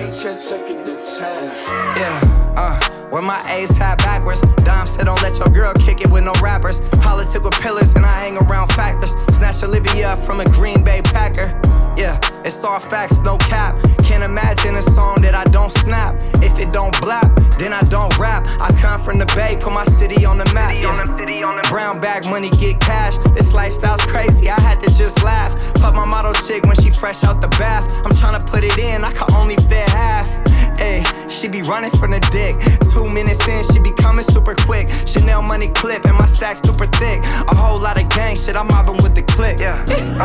With my A's hat backwards. Dom said don't let your girl kick it with no rappers. Politic with pillars and I hang around factors. Snatch Olivia from a Green Bay Packer. Yeah, it's all facts, no cap. Can't imagine a song that I don't snap. If it don't blap, then I don't rap. I come from the Bay, put my city on the map. Yeah. Brown bag money, get cash. This lifestyle's crazy, I had to just laugh. Fuck my model chick when she fresh out the bath. I'm tryna put it in, I can only fit half. Ayy, she be running from the dick. 2 minutes in, she be coming super quick. Chanel money clip and my stack super thick. A whole lot of gang shit, I'm mobbing with the click. Yeah,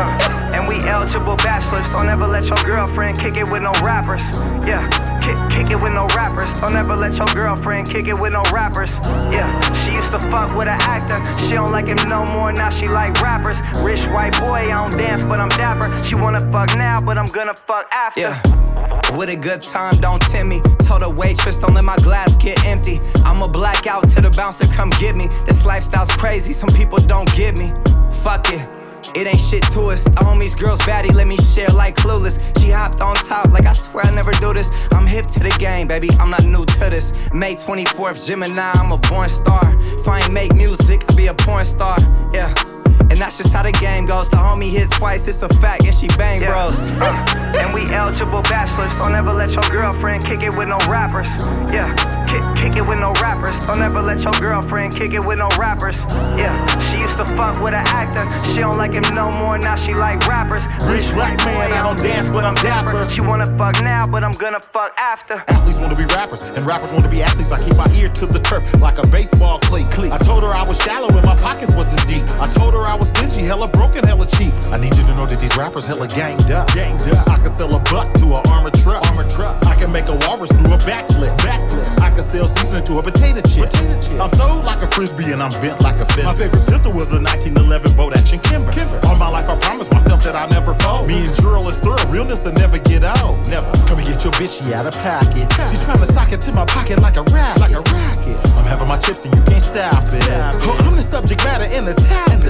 and we eligible bachelors. Don't ever let your girlfriend kick it with no rappers. Yeah, kick it with no rappers. Don't ever let your girlfriend kick it with no rappers. Yeah, she used to fuck with an actor. She don't like him no more, now she like rappers. Rich white boy, I don't dance, but I'm dapper. She wanna fuck now, but I'm gonna fuck after. Yeah. With a good time, don't tempt me. Told the waitress, don't let my glass get empty. I'ma black out till the bouncer come get me. This lifestyle's crazy, some people don't get me. Fuck it, it ain't shit to us. The homie's girl's baddie, let me share like Clueless. She hopped on top like I swear I never do this. I'm hip to the game, baby, I'm not new to this. May 24th, Gemini, I'm a born star. If I ain't make music, I'll be a porn star, yeah. And that's just how the game goes. The homie hit twice, it's a fact, and she bang bros. And we eligible bachelors. Don't ever let your girlfriend kick it with no rappers. Yeah, kick it with no rappers. Don't ever let your girlfriend kick it with no rappers. Yeah, she used to fuck with an actor. She don't like him no more, now she like rappers. Rich black man, I don't dance, but I'm dapper. She wanna fuck now, but I'm gonna fuck after. Athletes wanna be rappers, and rappers wanna be athletes. I keep my ear to the turf like a baseball cleat. I told her I was shallow and my pockets wasn't deep. I told her I was stingy, hella broken, hella cheap. I need you to know that these rappers hella ganged up. I can sell a buck to an armored truck. I can make a walrus do a backflip. I can sell seasoning to a potato chip. I'm throwed like a frisbee and I'm bent like a fence. My favorite pistol was a 1911 boat action Kimber. All my life I promised myself that I'll never fold. Me and Jurl is thorough, realness will never get old. Never. Come and get your bitch, she out of pocket. She's trying to sock it to my pocket like a racket. I'm having my chips and you can't stop it. Oh, I'm the subject matter in the topic.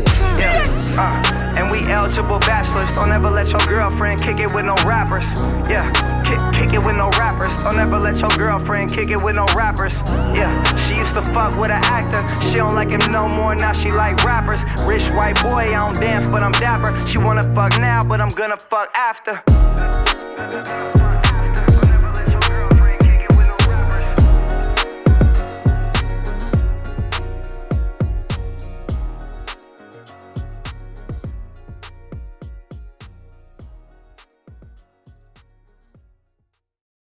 And we eligible bachelors. Don't ever let your girlfriend kick it with no rappers. Yeah, kick it with no rappers. Don't ever let your girlfriend kick it with no rappers. Yeah, she used to fuck with an actor. She don't like him no more, now she like rappers. Rich white boy, I don't dance, but I'm dapper. She wanna fuck now, but I'm gonna fuck after.